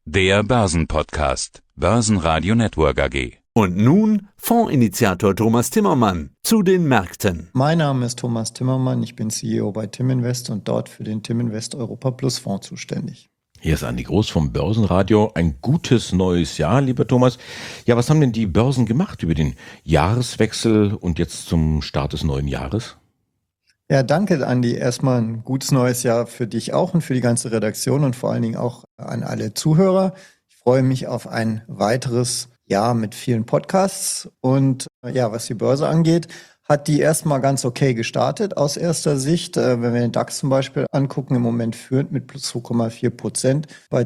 Der Börsenpodcast. Börsenradio Network AG. Und nun Fondsinitiator Thomas Timmermann zu den Märkten. Mein Name ist Thomas Timmermann, ich bin CEO bei Timinvest und dort für den Timinvest Europa Plus Fonds zuständig. Hier ist Andi Groß vom Börsenradio. Ein gutes neues Jahr, lieber Thomas. Ja, was haben denn die Börsen gemacht über den Jahreswechsel und jetzt zum Start des neuen Jahres? Ja, danke, Andi. Erstmal ein gutes neues Jahr für dich auch und für die ganze Redaktion und vor allen Dingen auch an alle Zuhörer. Ich freue mich auf ein weiteres Jahr mit vielen Podcasts und ja, was die Börse angeht, hat die erstmal ganz okay gestartet aus erster Sicht. Wenn wir den DAX zum Beispiel angucken, im Moment führend mit plus 2,4% bei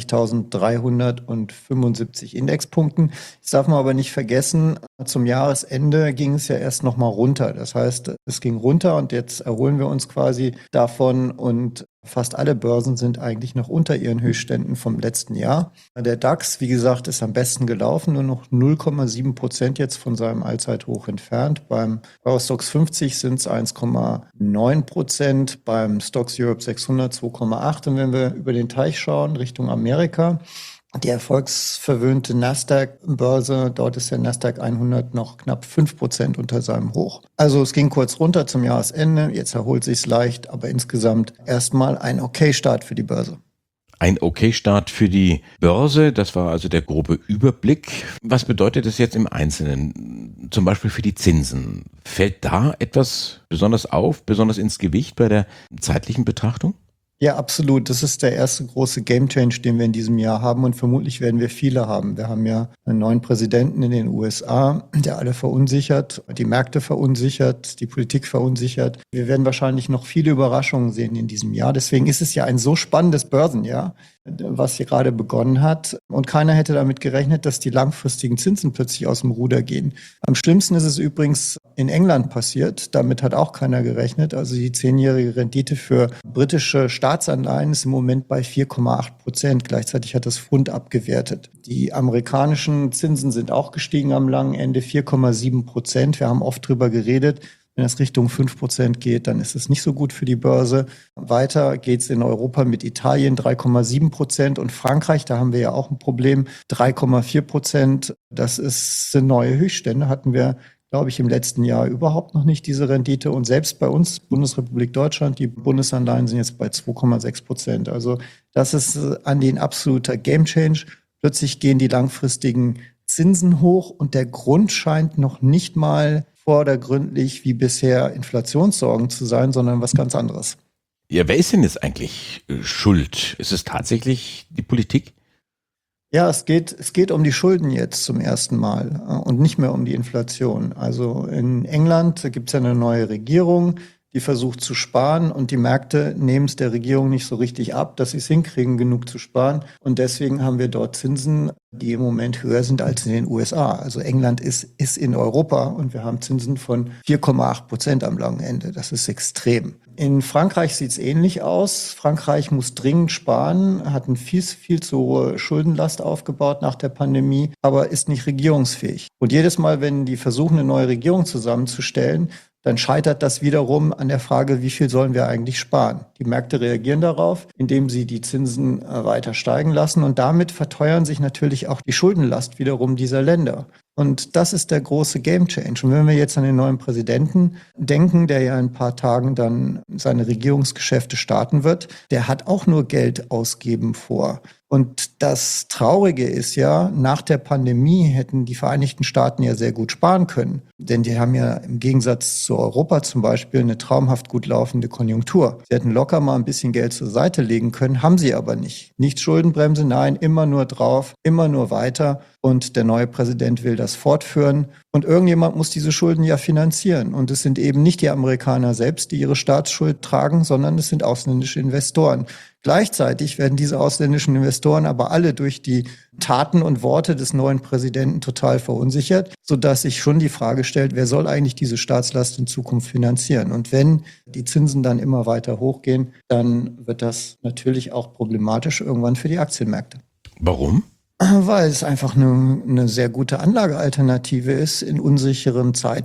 20.375 Indexpunkten. Jetzt darf man aber nicht vergessen, zum Jahresende ging es ja erst nochmal runter. Das heißt, es ging runter und jetzt erholen wir uns quasi davon und fast alle Börsen sind eigentlich noch unter ihren Höchstständen vom letzten Jahr. Der DAX, wie gesagt, ist am besten gelaufen, nur noch 0,7% jetzt von seinem Allzeithoch entfernt. Beim Eurostoxx 50 sind es 1,9%, beim Stocks Europe 600 2,8%. Und wenn wir über den Teich schauen, Richtung Amerika, die erfolgsverwöhnte Nasdaq-Börse, dort ist der Nasdaq 100 noch knapp 5% unter seinem Hoch. Also es ging kurz runter zum Jahresende, jetzt erholt sich's leicht, aber insgesamt erstmal ein Okay-Start für die Börse. Ein Okay-Start für die Börse, das war also der grobe Überblick. Was bedeutet das jetzt im Einzelnen, zum Beispiel für die Zinsen? Fällt da etwas besonders auf, besonders ins Gewicht bei der zeitlichen Betrachtung? Ja, absolut. Das ist der erste große Game-Change, den wir in diesem Jahr haben und vermutlich werden wir viele haben. Wir haben ja einen neuen Präsidenten in den USA, der alle verunsichert, die Märkte verunsichert, die Politik verunsichert. Wir werden wahrscheinlich noch viele Überraschungen sehen in diesem Jahr. Deswegen ist es ja ein so spannendes Börsenjahr, was hier gerade begonnen hat. Und keiner hätte damit gerechnet, dass die langfristigen Zinsen plötzlich aus dem Ruder gehen. Am schlimmsten ist es übrigens in England passiert. Damit hat auch keiner gerechnet. Also die 10-jährige Rendite für britische Staatsanleihen ist im Moment bei 4,8%. Gleichzeitig hat das Pfund abgewertet. Die amerikanischen Zinsen sind auch gestiegen am langen Ende, 4,7%. Wir haben oft drüber geredet. Wenn es Richtung 5% geht, dann ist es nicht so gut für die Börse. Weiter geht es in Europa mit Italien 3,7% und Frankreich, da haben wir ja auch ein Problem, 3,4%. Sind neue Höchststände, hatten wir, glaube ich, im letzten Jahr überhaupt noch nicht diese Rendite. Und selbst bei uns, Bundesrepublik Deutschland, die Bundesanleihen sind jetzt bei 2,6%. Also das ist an den absoluter Gamechanger. Plötzlich gehen die langfristigen Zinsen hoch und der Grund scheint noch nicht mal vordergründlich wie bisher Inflationssorgen zu sein, sondern was ganz anderes. Ja, wer ist denn jetzt eigentlich schuld? Ist es tatsächlich die Politik? Ja, es geht um die Schulden jetzt zum ersten Mal und nicht mehr um die Inflation. Also in England gibt es ja eine neue Regierung, die versucht zu sparen und die Märkte nehmen es der Regierung nicht so richtig ab, dass sie es hinkriegen, genug zu sparen. Und deswegen haben wir dort Zinsen, die im Moment höher sind als in den USA. Also England ist in Europa und wir haben Zinsen von 4,8% am langen Ende. Das ist extrem. In Frankreich sieht es ähnlich aus. Frankreich muss dringend sparen, hat eine viel zu hohe Schuldenlast aufgebaut nach der Pandemie, aber ist nicht regierungsfähig. Und jedes Mal, wenn die versuchen, eine neue Regierung zusammenzustellen, dann scheitert das wiederum an der Frage, wie viel sollen wir eigentlich sparen? Die Märkte reagieren darauf, indem sie die Zinsen weiter steigen lassen und damit verteuern sich natürlich auch die Schuldenlast wiederum dieser Länder. Und das ist der große Gamechanger. Und wenn wir jetzt an den neuen Präsidenten denken, der ja in ein paar Tagen dann seine Regierungsgeschäfte starten wird, der hat auch nur Geld ausgeben vor. Und das Traurige ist ja, nach der Pandemie hätten die Vereinigten Staaten ja sehr gut sparen können. Denn die haben ja im Gegensatz zu Europa zum Beispiel eine traumhaft gut laufende Konjunktur. Sie hätten locker mal ein bisschen Geld zur Seite legen können, haben sie aber nicht. Nicht Schuldenbremse, nein, immer nur drauf, immer nur weiter. Und der neue Präsident will das fortführen. Und irgendjemand muss diese Schulden ja finanzieren. Und es sind eben nicht die Amerikaner selbst, die ihre Staatsschuld tragen, sondern es sind ausländische Investoren. Gleichzeitig werden diese ausländischen Investoren aber alle durch die Taten und Worte des neuen Präsidenten total verunsichert, sodass sich schon die Frage stellt, wer soll eigentlich diese Staatslast in Zukunft finanzieren? Und wenn die Zinsen dann immer weiter hochgehen, dann wird das natürlich auch problematisch irgendwann für die Aktienmärkte. Warum? Weil es einfach eine sehr gute Anlagealternative ist in unsicheren Zeiten.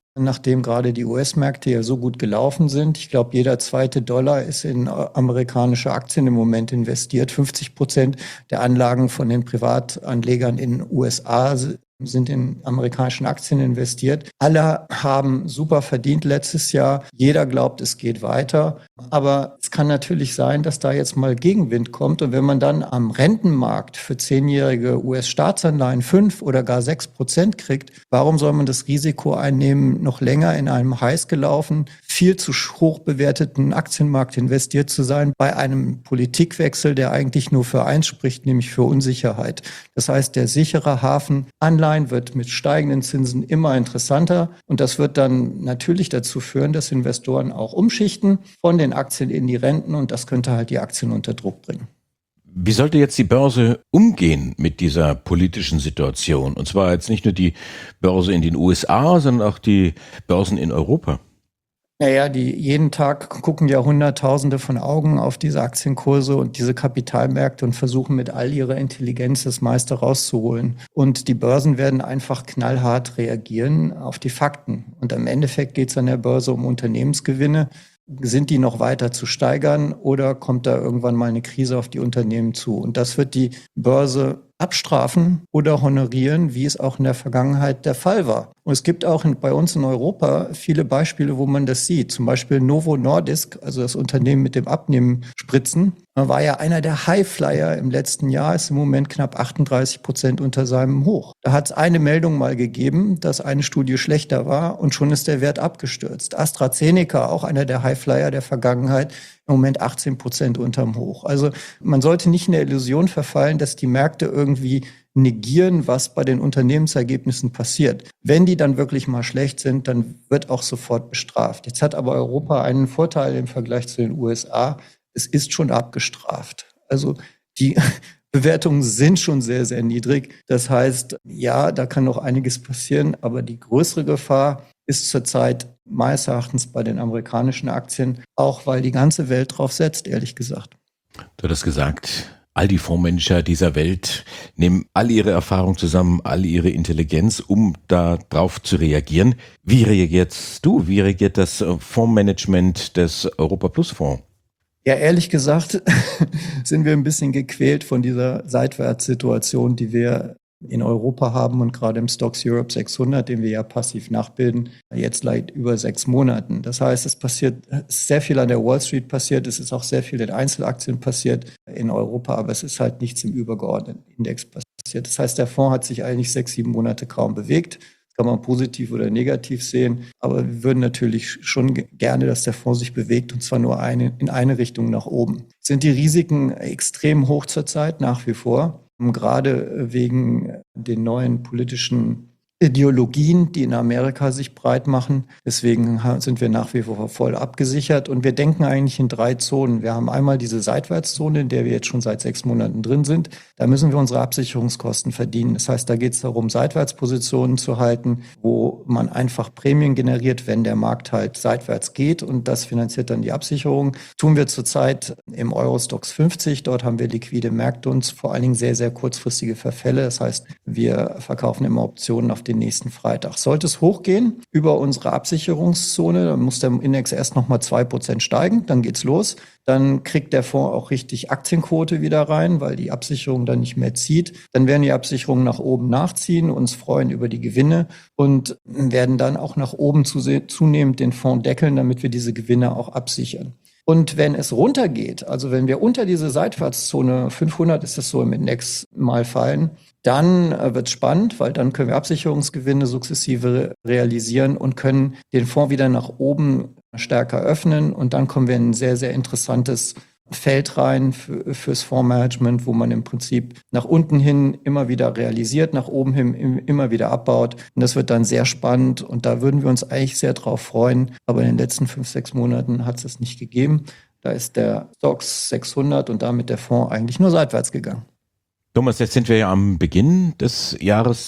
nachdem gerade die US-Märkte ja so gut gelaufen sind. Ich glaube, jeder zweite Dollar ist in amerikanische Aktien im Moment investiert. 50% der Anlagen von den Privatanlegern in den USA sind in amerikanischen Aktien investiert. Alle haben super verdient letztes Jahr. Jeder glaubt, es geht weiter. Aber es kann natürlich sein, dass da jetzt mal Gegenwind kommt. Und wenn man dann am Rentenmarkt für 10-jährige US-Staatsanleihen 5 oder gar 6% kriegt, warum soll man das Risiko einnehmen, noch länger in einem heiß gelaufen, viel zu hoch bewerteten Aktienmarkt investiert zu sein, bei einem Politikwechsel, der eigentlich nur für eins spricht, nämlich für Unsicherheit. Das heißt, der sichere Hafen Anleihen wird mit steigenden Zinsen immer interessanter. Und das wird dann natürlich dazu führen, dass Investoren auch umschichten von den Aktien in die Renten. Und das könnte halt die Aktien unter Druck bringen. Wie sollte jetzt die Börse umgehen mit dieser politischen Situation? Und zwar jetzt nicht nur die Börse in den USA, sondern auch die Börsen in Europa. Naja, jeden Tag gucken ja Hunderttausende von Augen auf diese Aktienkurse und diese Kapitalmärkte und versuchen mit all ihrer Intelligenz das meiste rauszuholen. Und die Börsen werden einfach knallhart reagieren auf die Fakten. Und am Endeffekt geht es an der Börse um Unternehmensgewinne. Sind die noch weiter zu steigern oder kommt da irgendwann mal eine Krise auf die Unternehmen zu? Und das wird die Börse abstrafen oder honorieren, wie es auch in der Vergangenheit der Fall war. Und es gibt auch bei uns in Europa viele Beispiele, wo man das sieht. Zum Beispiel Novo Nordisk, also das Unternehmen mit dem Abnehmenspritzen, war ja einer der Highflyer im letzten Jahr, ist im Moment knapp 38% unter seinem Hoch. Da hat es eine Meldung mal gegeben, dass eine Studie schlechter war und schon ist der Wert abgestürzt. AstraZeneca, auch einer der Highflyer der Vergangenheit, im Moment 18% unterm Hoch. Also man sollte nicht in der Illusion verfallen, dass die Märkte irgendwie negieren, was bei den Unternehmensergebnissen passiert. Wenn die dann wirklich mal schlecht sind, dann wird auch sofort bestraft. Jetzt hat aber Europa einen Vorteil im Vergleich zu den USA. Es ist schon abgestraft. Also die Bewertungen sind schon sehr, sehr niedrig. Das heißt, ja, da kann noch einiges passieren, aber die größere Gefahr ist zurzeit meines Erachtens bei den amerikanischen Aktien, auch weil die ganze Welt drauf setzt, ehrlich gesagt. Du hattest gesagt, all die Fondsmanager dieser Welt nehmen all ihre Erfahrung zusammen, all ihre Intelligenz, um da drauf zu reagieren. Wie reagierst du? Wie reagiert das Fondsmanagement des Europa Plus Fonds? Ja, ehrlich gesagt sind wir ein bisschen gequält von dieser Seitwärtssituation, die wir in Europa haben und gerade im Stocks Europe 600, den wir ja passiv nachbilden, jetzt seit über 6 Monaten. Das heißt, es passiert sehr viel an der Wall Street passiert, es ist auch sehr viel in Einzelaktien passiert in Europa, aber es ist halt nichts im übergeordneten Index passiert. Das heißt, der Fonds hat sich eigentlich 6, 7 Monate kaum bewegt. Das kann man positiv oder negativ sehen, aber wir würden natürlich schon gerne, dass der Fonds sich bewegt und zwar nur in eine Richtung nach oben. Sind die Risiken extrem hoch zurzeit nach wie vor? Gerade wegen den neuen politischen Ideologien, die in Amerika sich breit machen. Deswegen sind wir nach wie vor voll abgesichert und wir denken eigentlich in 3 Zonen. Wir haben einmal diese Seitwärtszone, in der wir jetzt schon seit 6 Monaten drin sind. Da müssen wir unsere Absicherungskosten verdienen. Das heißt, da geht es darum, Seitwärtspositionen zu halten, wo man einfach Prämien generiert, wenn der Markt halt seitwärts geht und das finanziert dann die Absicherung. Tun wir zurzeit im Eurostoxx 50. Dort haben wir liquide Märkte und vor allen Dingen sehr, sehr kurzfristige Verfälle. Das heißt, wir verkaufen immer Optionen auf den nächsten Freitag. Sollte es hochgehen über unsere Absicherungszone, dann muss der Index erst nochmal 2% steigen, dann geht's los. Dann kriegt der Fonds auch richtig Aktienquote wieder rein, weil die Absicherung dann nicht mehr zieht. Dann werden die Absicherungen nach oben nachziehen, uns freuen über die Gewinne und werden dann auch nach oben zunehmend den Fonds deckeln, damit wir diese Gewinne auch absichern. Und wenn es runtergeht, also wenn wir unter diese Seitwärtszone 500 ist es so im Index mal fallen, dann wird es spannend, weil dann können wir Absicherungsgewinne sukzessive realisieren und können den Fonds wieder nach oben stärker öffnen. Und dann kommen wir in ein sehr, sehr interessantes Feld rein fürs Fondsmanagement, wo man im Prinzip nach unten hin immer wieder realisiert, nach oben hin immer wieder abbaut. Und das wird dann sehr spannend und da würden wir uns eigentlich sehr drauf freuen. Aber in den letzten 5, 6 Monaten hat es das nicht gegeben. Da ist der Stocks 600 und damit der Fonds eigentlich nur seitwärts gegangen. Thomas, jetzt sind wir ja am Beginn des Jahres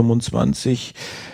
2025.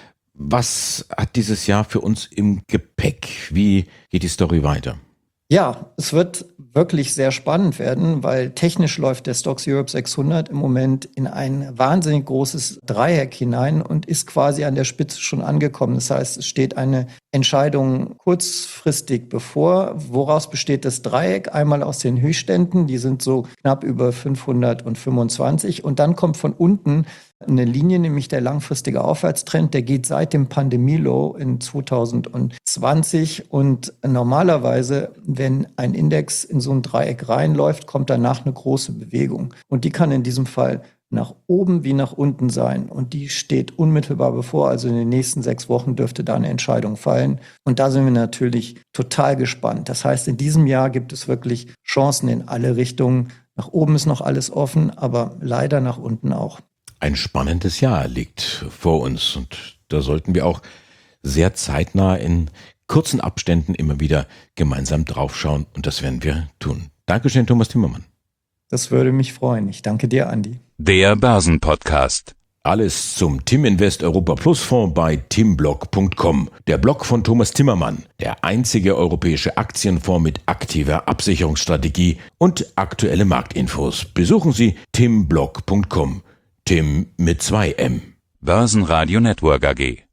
Was hat dieses Jahr für uns im Gepäck? Wie geht die Story weiter? Ja, es wird wirklich sehr spannend werden, weil technisch läuft der Stocks Europe 600 im Moment in ein wahnsinnig großes Dreieck hinein und ist quasi an der Spitze schon angekommen. Das heißt, es steht eine Entscheidung kurzfristig bevor. Woraus besteht das Dreieck? Einmal aus den Höchstständen, die sind so knapp über 525 und dann kommt von unten eine Linie, nämlich der langfristige Aufwärtstrend, der geht seit dem Pandemie-Low in 2020 und normalerweise, wenn ein Index in so ein Dreieck reinläuft, kommt danach eine große Bewegung und die kann in diesem Fall nach oben wie nach unten sein und die steht unmittelbar bevor, also in den nächsten 6 Wochen dürfte da eine Entscheidung fallen und da sind wir natürlich total gespannt. Das heißt, in diesem Jahr gibt es wirklich Chancen in alle Richtungen. Nach oben ist noch alles offen, aber leider nach unten auch. Ein spannendes Jahr liegt vor uns und da sollten wir auch sehr zeitnah in kurzen Abständen immer wieder gemeinsam draufschauen und das werden wir tun. Dankeschön, Thomas Timmermann. Das würde mich freuen. Ich danke dir, Andi. Der Börsenpodcast. Alles zum Timinvest Europa Plus Fonds bei timblog.com. Der Blog von Thomas Timmermann, der einzige europäische Aktienfonds mit aktiver Absicherungsstrategie und aktuelle Marktinfos. Besuchen Sie timblog.com. Tim mit 2 M. Börsenradio Network AG.